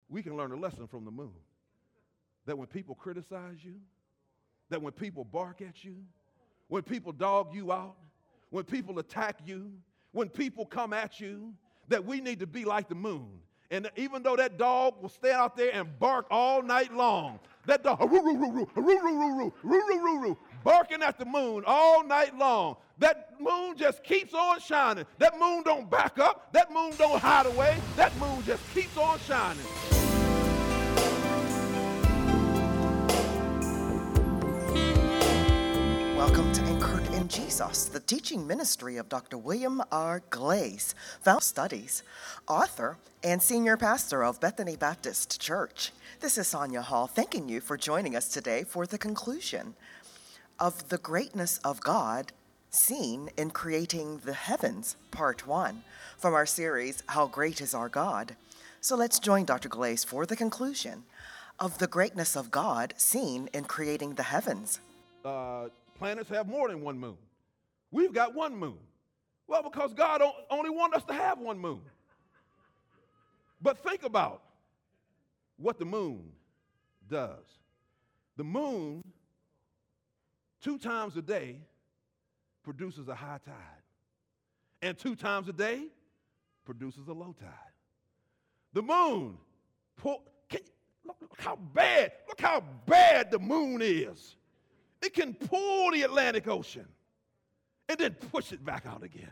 We can learn a lesson from the moon. That when people criticize you, that when people bark at you, when people dog you out, when people attack you, when people come at you, that we need to be like the moon. And even though that dog will stay out there and bark all night long, that dog, barking at the moon all night long, that moon just keeps on shining. That moon don't back up. That moon don't hide away. That moon just keeps on shining. Welcome to Anchored in Jesus, the teaching ministry of Dr. William R. Glaze, Founder Studies, author, and senior pastor of Bethany Baptist Church. This is Sonia Hall, thanking you for joining us today for the conclusion of The Greatness of God, Seen in Creating the Heavens, Part 1, from our series, How Great is Our God? So let's join Dr. Glaze for the conclusion of The Greatness of God, Seen in Creating the Heavens. Planets have more than one moon. We've got one moon. Well, because God only wanted us to have one moon. But think about what the moon does. The moon, 2 times a day, produces a high tide. And 2 times a day, produces a low tide. The moon, look how bad the moon is. It can pull the Atlantic Ocean and then push it back out again.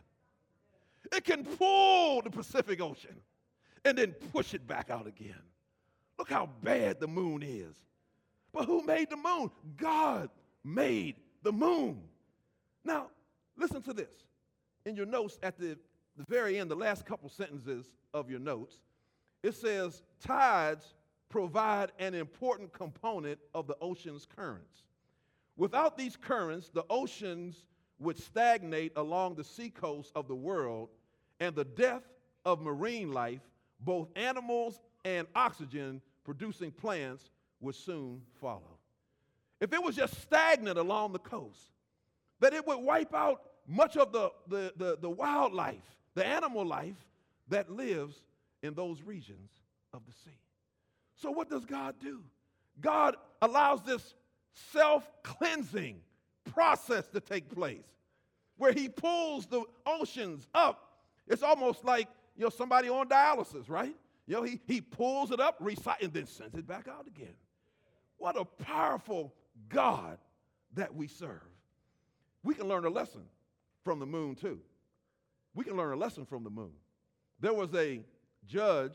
It can pull the Pacific Ocean and then push it back out again. Look how bad the moon is. But who made the moon? God made the moon. Now, listen to this. In your notes at the very end, the last couple sentences of your notes, it says, tides provide an important component of the ocean's currents. Without these currents, the oceans would stagnate along the seacoast of the world, and the death of marine life, both animals and oxygen-producing plants, would soon follow. If it was just stagnant along the coast, that it would wipe out much of the wildlife, the animal life that lives in those regions of the sea. So what does God do? God allows this self-cleansing process to take place where he pulls the oceans up. It's almost like, somebody on dialysis, right? He pulls it up, and then sends it back out again. What a powerful God that we serve. We can learn a lesson from the moon too. We can learn a lesson from the moon. There was a judge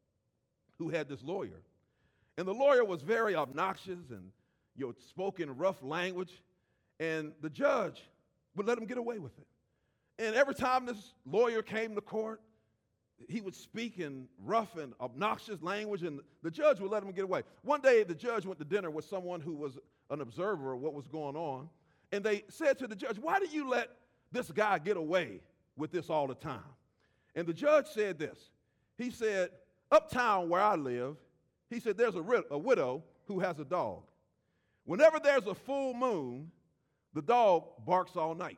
who had this lawyer, and the lawyer was very obnoxious and spoke in rough language, and the judge would let him get away with it. And every time this lawyer came to court, he would speak in rough and obnoxious language, and the judge would let him get away. One day, the judge went to dinner with someone who was an observer of what was going on, and they said to the judge, "Why do you let this guy get away with this all the time?" And the judge said this. He said, "Uptown where I live," he said, "there's a widow who has a dog. Whenever there's a full moon, the dog barks all night."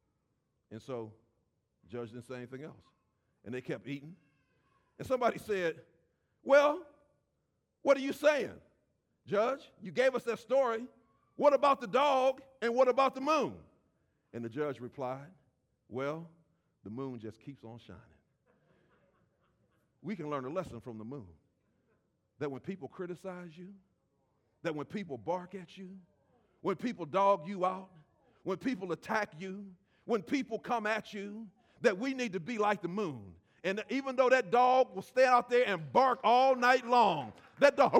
And so the judge didn't say anything else. And they kept eating. And somebody said, "Well, what are you saying, Judge? You gave us that story. What about the dog and what about the moon?" And the judge replied, "Well, the moon just keeps on shining." We can learn a lesson from the moon. That when people criticize you, that when people bark at you, when people dog you out, when people attack you, when people come at you, that we need to be like the moon. And even though that dog will stay out there and bark all night long, that dog,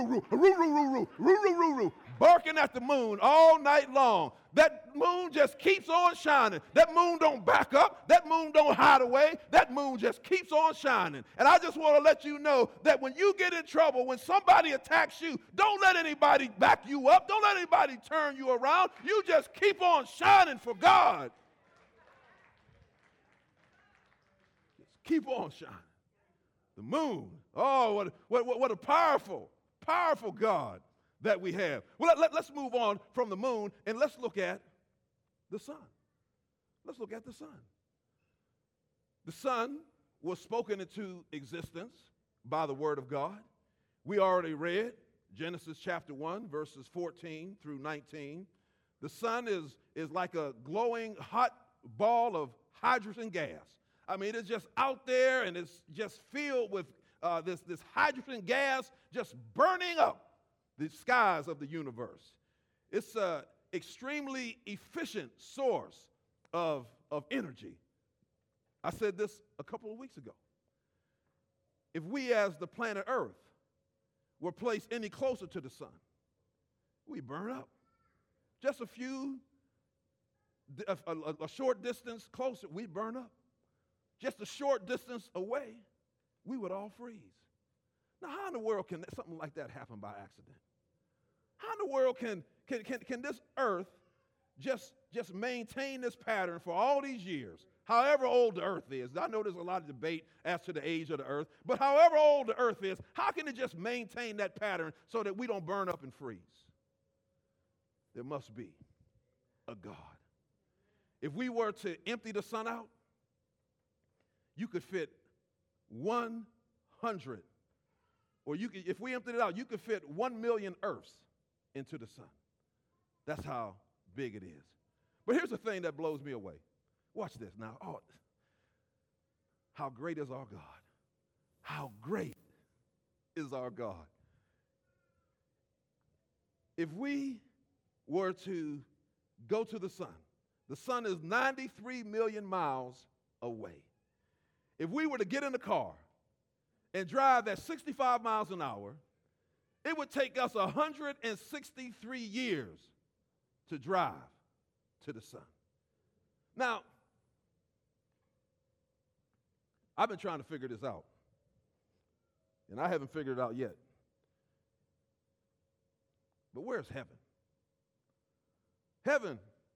barking at the moon all night long, that moon just keeps on shining. That moon don't back up. That moon don't hide away. That moon just keeps on shining. And I just want to let you know that when you get in trouble, when somebody attacks you, don't let anybody back you up. Don't let anybody turn you around. You just keep on shining for God. Just keep on shining. The moon. Oh, what a powerful God that we have. Well, let's move on from the moon and let's look at the sun. Let's look at the sun. The sun was spoken into existence by the word of God. We already read Genesis chapter 1, verses 14 through 19. The sun is like a glowing hot ball of hydrogen gas. I mean, it's just out there, and it's just filled with this hydrogen gas just burning up the skies of the universe. It's an extremely efficient source of energy. I said this a couple of weeks ago. If we as the planet Earth were placed any closer to the sun, we burn up. Just a short distance closer, we burn up. Just a short distance away, we would all freeze. Now, how in the world can something like that happen by accident? How in the world can this earth just maintain this pattern for all these years, however old the earth is? I know there's a lot of debate as to the age of the earth, but however old the earth is, how can it just maintain that pattern so that we don't burn up and freeze? There must be a God. If we were to empty the sun out, you could fit 100, or if we emptied it out, you could fit 1 million earths into the sun. That's how big it is. But here's the thing that blows me away. Watch this now. Oh, how great is our God? How great is our God? If we were to go to the sun is 93 million miles away. If we were to get in the car and drive at 65 miles an hour, it would take us 163 years to drive to the sun. Now, I've been trying to figure this out, and I haven't figured it out yet. But where's heaven? Heaven,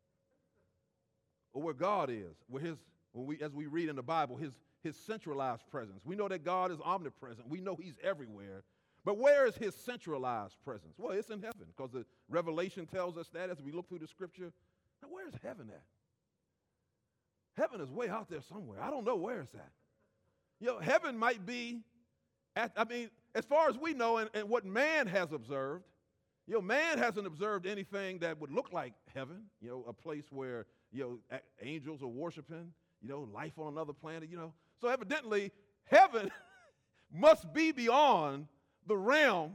or where God is, as we read in the Bible, his centralized presence. We know that God is omnipresent. We know he's everywhere. But where is his centralized presence? Well, it's in heaven, because the Revelation tells us that as we look through the scripture. Now, where's heaven at? Heaven is way out there somewhere. I don't know where it's at. Heaven might be as far as we know and what man has observed, man hasn't observed anything that would look like heaven, a place where, angels are worshiping, life on another planet, So evidently, heaven must be beyond the realm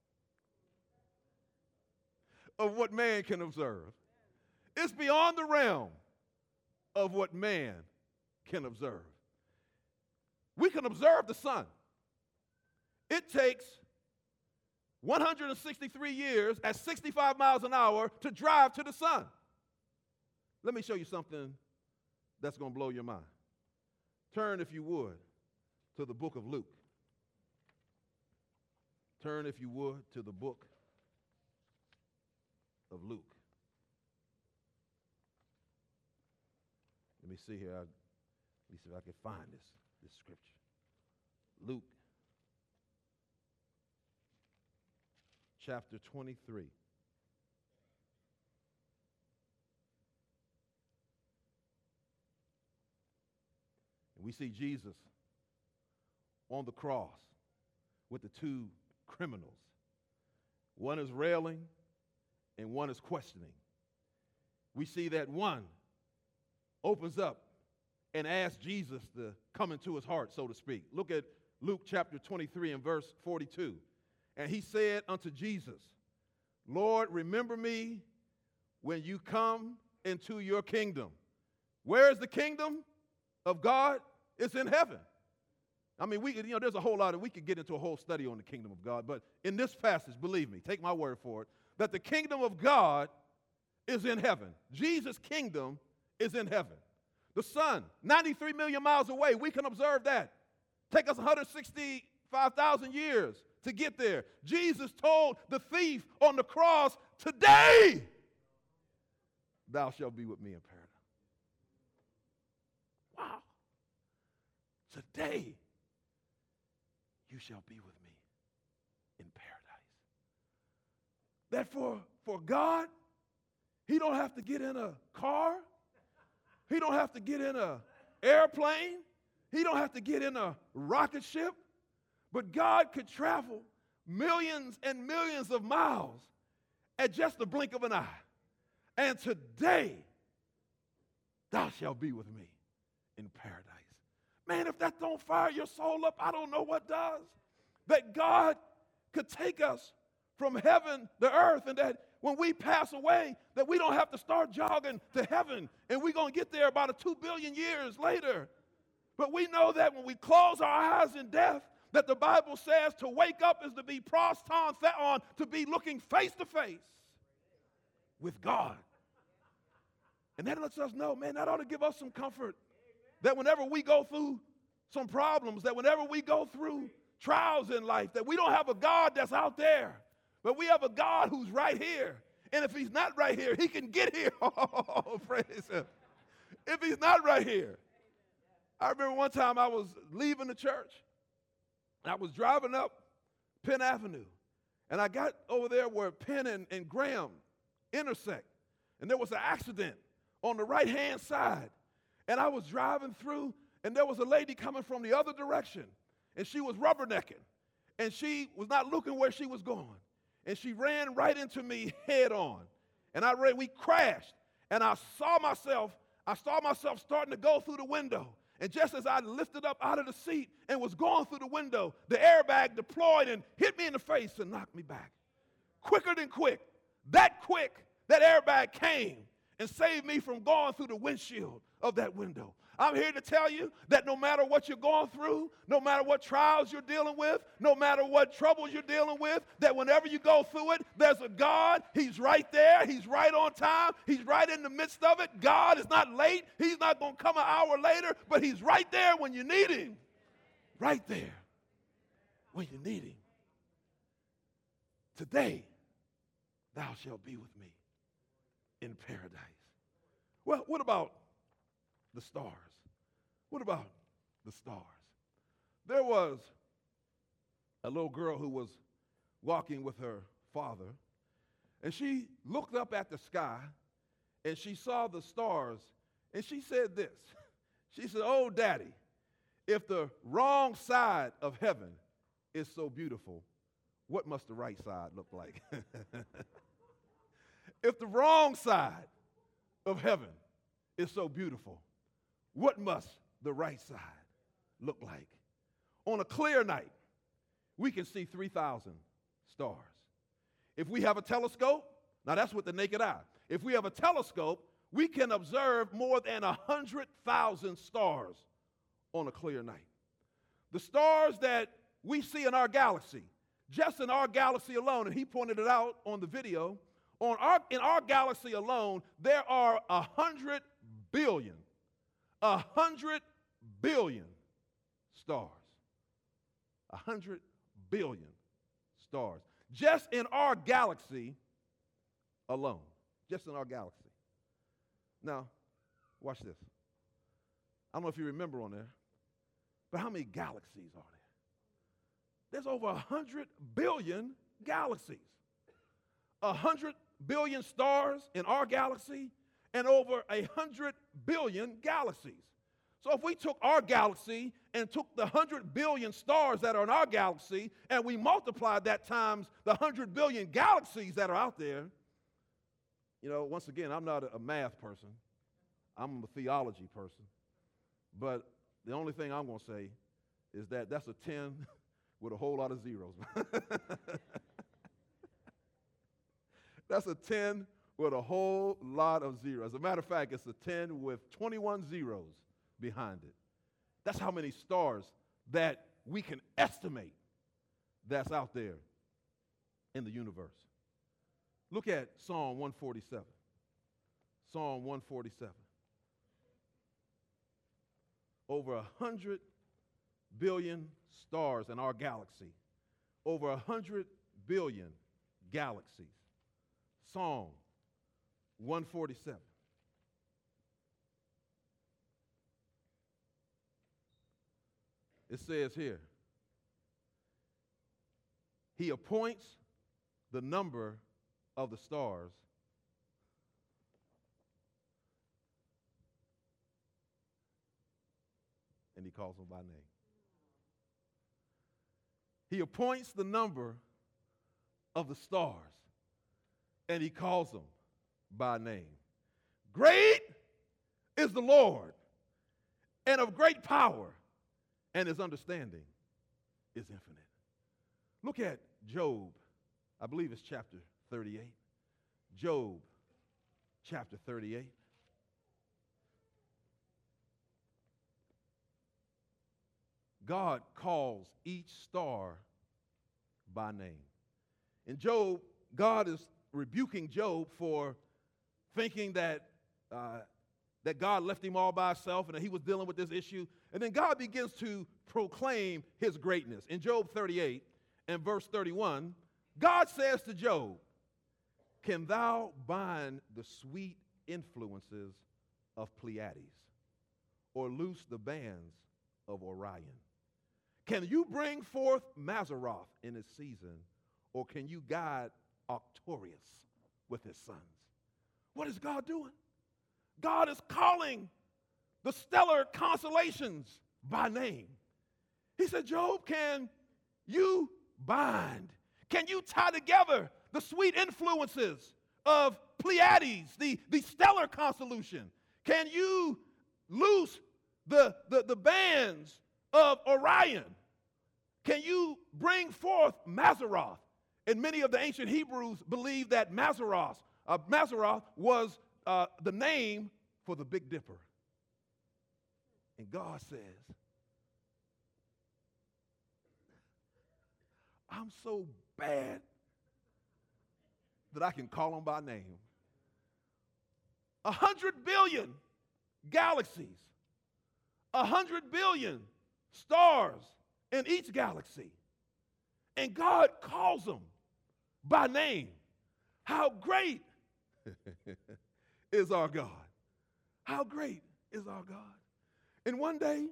of what man can observe. It's beyond the realm of what man can observe. We can observe the sun. It takes 163 years at 65 miles an hour to drive to the sun. Let me show you something that's going to blow your mind. Turn, if you would, to the book of Luke. Turn, if you would, to the book of Luke. Let me see here. Let me see if I can find this scripture. Luke chapter 23. And we see Jesus on the cross with the two criminals. One is railing and one is questioning. We see that one opens up and asks Jesus to come into his heart, so to speak. Look at Luke chapter 23 and verse 42. And he said unto Jesus, Lord, remember me when you come into your kingdom. Where is the kingdom of God? It's in heaven. I mean, there's a whole lot we could get into a whole study on the kingdom of God, but in this passage, believe me, take my word for it, that the kingdom of God is in heaven. Jesus' kingdom is in heaven. The sun, 93 million miles away, we can observe that. Take us 165,000 years to get there. Jesus told the thief on the cross, today thou shalt be with me in paradise. Wow. Today you shall be with me in paradise. That for God, he don't have to get in a car. He don't have to get in an airplane. He don't have to get in a rocket ship. But God could travel millions and millions of miles at just the blink of an eye. And today, thou shalt be with me in paradise. Man, if that don't fire your soul up, I don't know what does. That God could take us from heaven to earth, and that when we pass away, that we don't have to start jogging to heaven, and we're going to get there about 2 billion years later. But we know that when we close our eyes in death, that the Bible says to wake up is to be proston theon, to be looking face to face with God. And that lets us know, man, that ought to give us some comfort. That whenever we go through some problems, that whenever we go through trials in life, that we don't have a God that's out there, but we have a God who's right here. And if he's not right here, he can get here. Oh, praise him. If he's not right here. I remember one time I was leaving the church, and I was driving up Penn Avenue, and I got over there where Penn and Graham intersect, and there was an accident on the right-hand side. And I was driving through, and there was a lady coming from the other direction, and she was rubbernecking, and she was not looking where she was going, and she ran right into me head on, and we crashed, and I saw myself starting to go through the window, and just as I lifted up out of the seat and was going through the window, the airbag deployed and hit me in the face and knocked me back. Quicker than quick, that airbag came and saved me from going through the windshield of that window. I'm here to tell you that no matter what you're going through, no matter what trials you're dealing with, no matter what troubles you're dealing with, that whenever you go through it, there's a God. He's right there. He's right on time. He's right in the midst of it. God is not late. He's not going to come an hour later, but he's right there when you need him. Right there when you need him. Today, thou shalt be with me in paradise. Well, what about the stars? What about the stars? There was a little girl who was walking with her father, and she looked up at the sky, and she saw the stars, and she said this. She said, "Oh, Daddy, if the wrong side of heaven is so beautiful, what must the right side look like?" If the wrong side of heaven is so beautiful, what must the right side look like? On a clear night, we can see 3,000 stars. If we have a telescope, now that's with the naked eye. If we have a telescope, we can observe more than 100,000 stars on a clear night. The stars that we see in our galaxy, just in our galaxy alone, and he pointed it out on the video, in our galaxy alone, there are 100 billion stars. 100 billion stars. Just in our galaxy alone. Just in our galaxy. Now, watch this. I don't know if you remember on there, but how many galaxies are there? There's over 100 billion galaxies. 100 billion stars in our galaxy and over 100 billion galaxies. So if we took our galaxy and took the 100 billion stars that are in our galaxy and we multiplied that times the 100 billion galaxies that are out there, you know, once again, I'm not a math person. I'm a theology person. But the only thing I'm going to say is that that's a 10 with a whole lot of zeros. That's a 10 with a whole lot of zeros. As a matter of fact, it's a 10 with 21 zeros behind it. That's how many stars that we can estimate that's out there in the universe. Look at Psalm 147. Psalm 147. Over 100 billion stars in our galaxy. Over 100 billion galaxies. Psalm 147. It says here, he appoints the number of the stars and he calls them by name. He appoints the number of the stars, and he calls them by name. Great is the Lord, and of great power, and his understanding is infinite. Look at Job, I believe it's chapter 38. Job, chapter 38. God calls each star by name. In Job, God is rebuking Job for thinking that God left him all by himself and that he was dealing with this issue. And then God begins to proclaim his greatness. In Job 38 and verse 31, God says to Job, "Can thou bind the sweet influences of Pleiades, or loose the bands of Orion? Can you bring forth Mazzaroth in its season, or can you guide Arcturus with his sons?" What is God doing? God is calling the stellar constellations by name. He said, Job, can you bind? Can you tie together the sweet influences of Pleiades, the stellar constellation? Can you loose the bands of Orion? Can you bring forth Mazzaroth? And many of the ancient Hebrews believed that Mazzaroth was the name for the Big Dipper. And God says, I'm so bad that I can call them by name. 100 billion galaxies, 100 billion stars in each galaxy. And God calls them by name. How great is our God? How great is our God? And one day,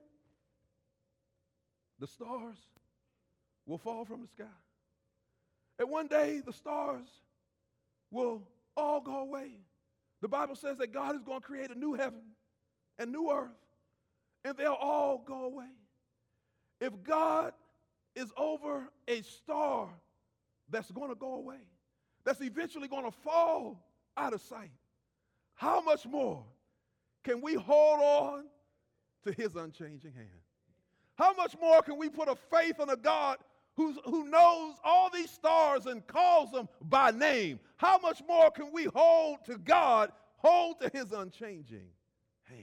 the stars will fall from the sky. And one day, the stars will all go away. The Bible says that God is going to create a new heaven and new earth, and they'll all go away. If God is over a star that's going to go away, that's eventually going to fall out of sight, how much more can we hold on to his unchanging hand? How much more can we put a faith in a God who knows all these stars and calls them by name? How much more can we hold to God, hold to his unchanging hand?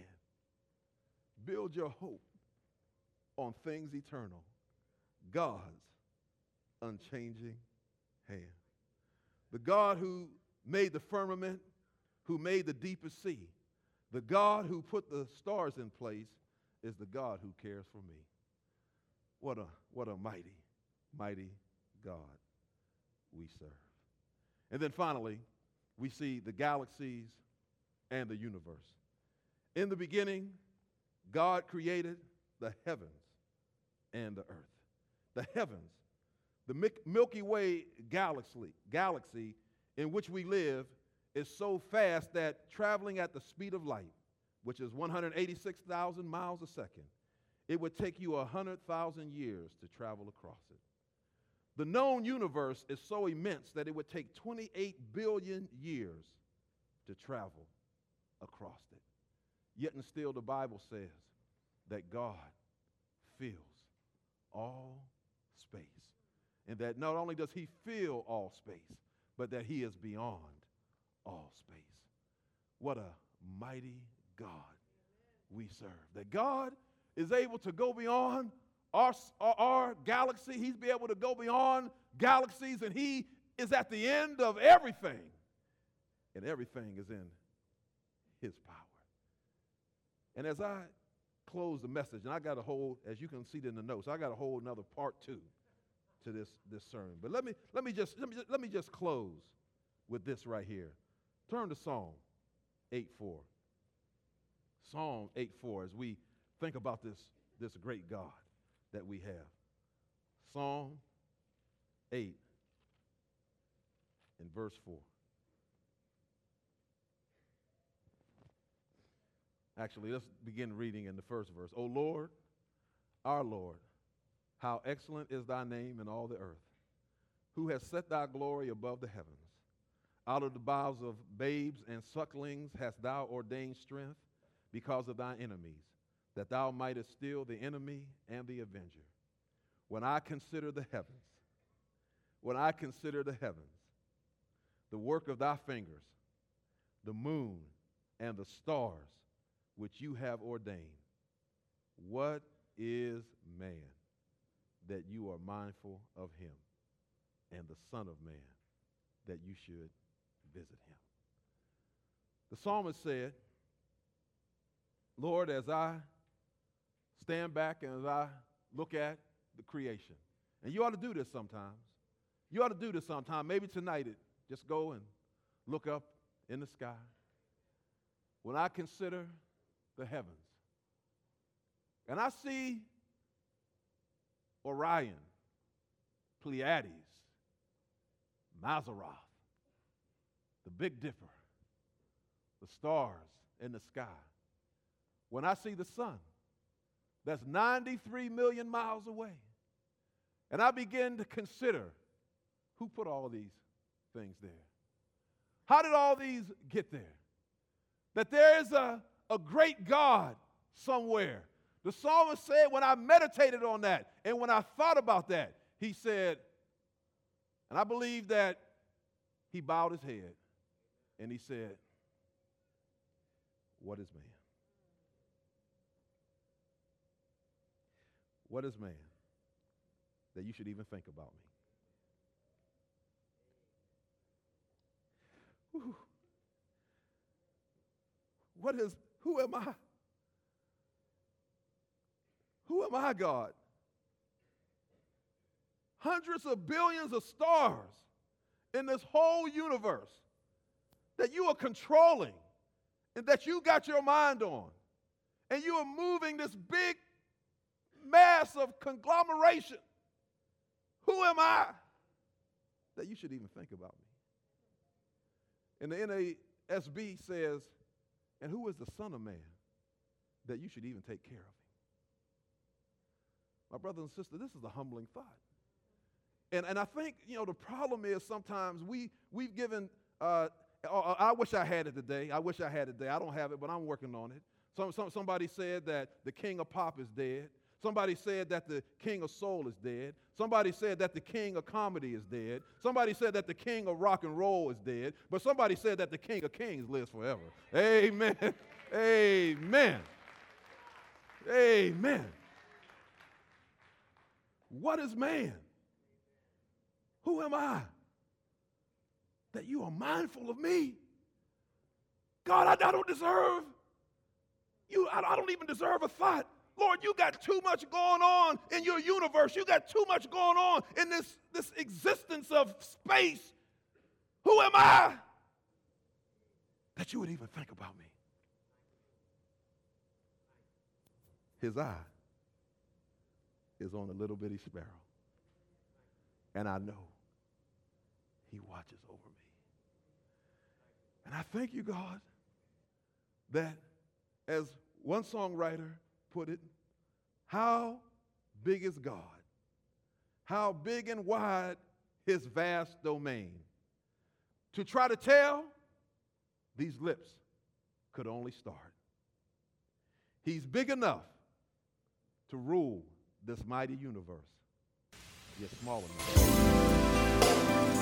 Build your hope on things eternal, God's unchanging hand. The God who made the firmament, who made the deepest sea, the God who put the stars in place is the God who cares for me. What a mighty, mighty God we serve. And then finally, we see the galaxies and the universe. In the beginning, God created the heavens and the earth. The heavens, the Milky Way galaxy in which we live, is so fast that traveling at the speed of light, which is 186,000 miles a second, it would take you 100,000 years to travel across it. The known universe is so immense that it would take 28 billion years to travel across it. Yet and still the Bible says that God fills all space. And that not only does he fill all space, but that he is beyond all space. What a mighty God we serve. That God is able to go beyond our galaxy. He's be able to go beyond galaxies, and he is at the end of everything. And everything is in his power. And as I close the message, and I got a whole, as you can see in the notes, I got a whole another part 2 to this sermon. But let me just close with this right here. Turn to Psalm 8:4. Psalm 8:4, as we think about this great God that we have. Psalm 8 in verse 4. Actually, let's begin reading in the first verse. O Lord, our Lord, how excellent is thy name in all the earth. who has set thy glory above the heavens. Out of the bowels of babes and sucklings hast thou ordained strength because of thy enemies, that thou mightest still the enemy and the avenger. When I consider the heavens, the work of thy fingers, the moon and the stars which you have ordained, what is man that you are mindful of him, and the Son of Man that you should visit him? The psalmist said, Lord, as I stand back and as I look at the creation, and you ought to do this sometimes. You ought to do this sometime. Maybe tonight, just go and look up in the sky. When I consider the heavens, and I see Orion, Pleiades, Mazzaroth, the Big Dipper, the stars in the sky. When I see the sun, that's 93 million miles away, and I begin to consider who put all these things there. How did all these get there? That there is a great God somewhere. The psalmist said, when I meditated on that and when I thought about that, he said, and I believe that he bowed his head and he said, what is man? What is man that you should even think about me? Whew. Who am I? Who am I, God? Hundreds of billions of stars in this whole universe that you are controlling and that you got your mind on. And you are moving this big mass of conglomeration. Who am I that you should even think about me? And the NASB says, and who is the Son of Man that you should even take care of him? My brothers and sisters, this is a humbling thought. And I think, the problem is sometimes we've given, I wish I had it today. I don't have it, but I'm working on it. Somebody said that the king of pop is dead. Somebody said that the king of soul is dead. Somebody said that the king of comedy is dead. Somebody said that the king of rock and roll is dead. But somebody said that the king of kings lives forever. Amen. Amen. Amen. What is man? Who am I that you are mindful of me? God, I don't deserve you. I don't even deserve a thought. Lord, you got too much going on in your universe. You got too much going on in this existence of space. Who am I that you would even think about me? His eye is on a little bitty sparrow. And I know he watches over me. And I thank you, God, that as one songwriter put it, how big is God? How big and wide his vast domain? To try to tell, these lips could only start. He's big enough to rule this mighty universe, yet small enough.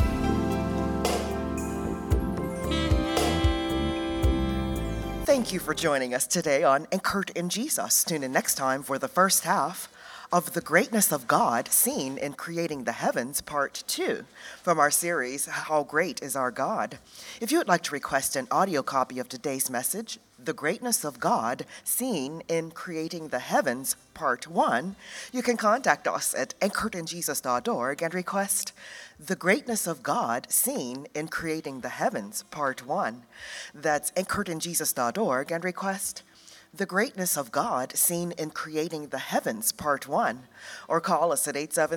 Thank you for joining us today on Anchored in Jesus. Tune in next time for the first half of The Greatness of God Seen in Creating the Heavens, Part 2, from our series, How Great is Our God. If you would like to request an audio copy of today's message, The Greatness of God Seen in Creating the Heavens, Part 1, you can contact us at anchoredinjesus.org and request The Greatness of God Seen in Creating the Heavens, Part 1. That's anchoredinjesus.org and request The Greatness of God Seen in Creating the Heavens, Part 1, or call us at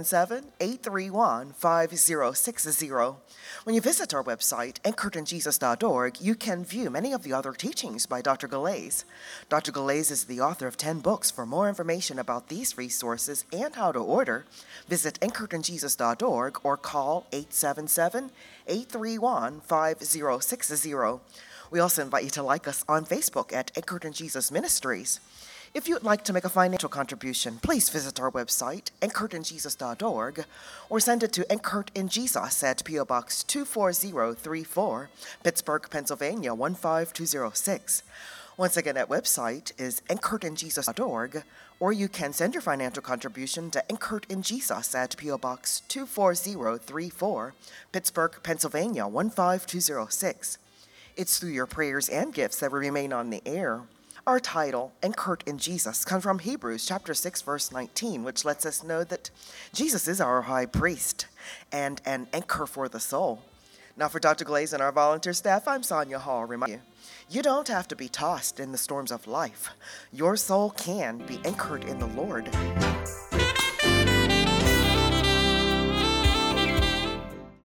877-831-5060. When you visit our website, anchoredinjesus.org, you can view many of the other teachings by Dr. Galais. Dr. Galais is the author of 10 books. For more information about these resources and how to order, visit anchoredinjesus.org or call 877-831-5060. We also invite you to like us on Facebook at Anchored in Jesus Ministries. If you'd like to make a financial contribution, please visit our website, anchoredinjesus.org, or send it to Anchored in Jesus at P.O. Box 24034, Pittsburgh, Pennsylvania 15206. Once again, that website is anchoredinjesus.org, or you can send your financial contribution to Anchored in Jesus at P.O. Box 24034, Pittsburgh, Pennsylvania 15206. It's through your prayers and gifts that we remain on the air. Our title, Anchored in Jesus, comes from Hebrews chapter 6, verse 19, which lets us know that Jesus is our high priest and an anchor for the soul. Now for Dr. Galais and our volunteer staff, I'm Sonia Hall. Remind you, you don't have to be tossed in the storms of life. Your soul can be anchored in the Lord.